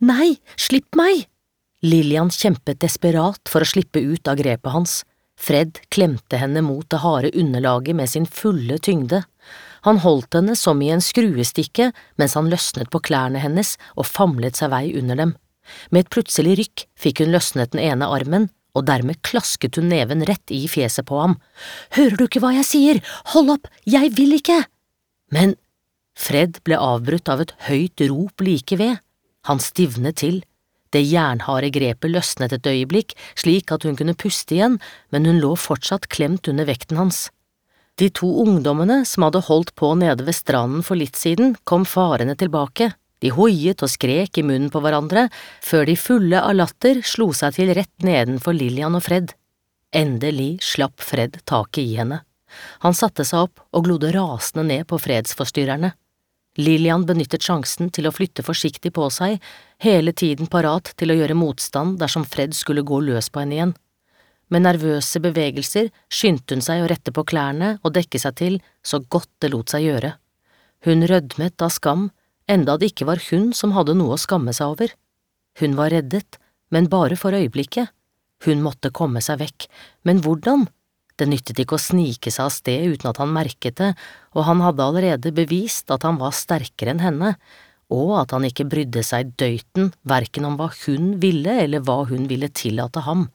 Nei, slipp meg! Lillian kjempet desperat for å slippe ut av grepet hans. Fred klemte henne mot det harde underlaget med sin fulle tyngde. Han holdt henne som i en skruestikke mens han løsnet på klærne hennes og famlet seg vei under dem. Med et plutselig rykk fikk hun løsnet den ene armen, og dermed klasket hun neven rett i fjeset på ham. Hører du ikke hva jeg sier? Hold opp, jeg vil ikke! Men Fred ble avbrutt av et høyt rop like ved. Han stivnet til. Det jernharde grepet løsnet et øyeblikk, slik at hun kunne puste igjen, men hun lå fortsatt klemt under vekten hans. De to ungdommene som hadde holdt på nede ved stranden for litt siden, kom farende tilbake. De hoiet og skrek i munnen på hverandre, før de fulle av latter slo seg til rett nedenfor Lillian og Fred. Endelig slapp Fred taket i henne. Han satte seg opp og glodde rasende ned på fredsforstyrrerne. Lillian benyttet sjansen til å flytte forsiktig på seg, hele tiden parat til å gjøre motstand dersom Fred skulle gå løs på henne igjen. Med nervøse bevegelser skyndte hun seg å rette på klærne og dekke seg til så godt det lot seg gjøre. Hun rødmet av skam, enda det ikke var hun som hadde noe å skamme seg over. Hun var reddet, men bare for øyeblikket. Hun måtte komme seg vekk, men hvordan? Det nyttet ikke å snike seg av sted uten at han merket det, og han hadde allerede bevist at han var sterkere enn henne, og at han ikke brydde seg døyten hverken om hva hun ville eller hva hun ville tillate ham.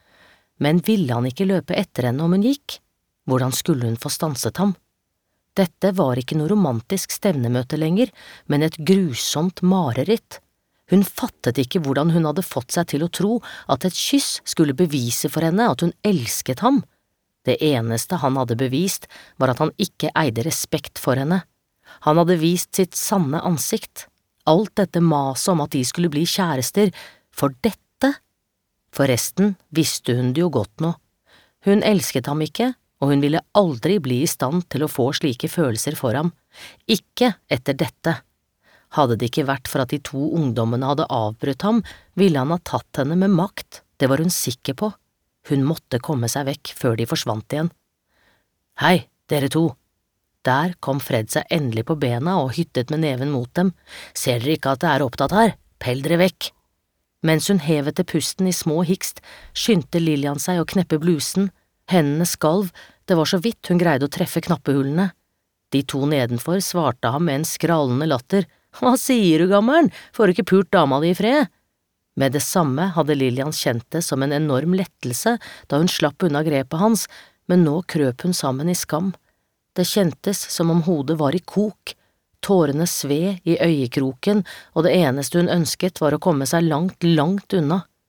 Men ville han ikke løpe etter henne om hun gikk? Hvordan skulle hun få stanset ham? Dette var ikke noe romantisk stevnemøte lenger, men et grusomt mareritt. Hun fattet ikke hvordan hun hadde fått seg til å tro at et kyss skulle bevise for henne at hun elsket ham. Det eneste han hadde bevist var at han ikke eide respekt for henne. Han hadde vist sitt sanne ansikt. Alt dette maset om at de skulle bli kjærester, for dette? Forresten visste hun det jo godt nå. Hun elsket ham ikke, og hun ville aldri bli i stand til å få slike følelser for ham. Ikke etter dette. Hadde det ikke vært for at de to ungdommene hadde avbrutt ham, ville han ha tatt henne med makt, det var hun sikker på. Hun måtte komme seg vekk før de forsvant igjen. Hei, dere to! Der kom Fred seg endelig på bena og hyttet med neven mot dem. Ser dere ikke at det er opptatt her? Pell dere vekk! Mens hun hevet til pusten i små hikst, skyndte Lillian seg å kneppe blusen. Hendene skalv, det var så vidt hun greide å treffe knappehullene. De to nedenfor svarte ham med en skrallende latter. Hva sier du, gammelen? Får du ikke pult dama di i fred? Med det samme hadde Lillian kjent det som en enorm lettelse da hun slapp unna grepet hans, men nå krøp hun sammen i skam. Det kjentes som om hodet var i kok. Tårene sved i øyekroken, og det eneste hun ønsket var å komme seg langt, langt unna.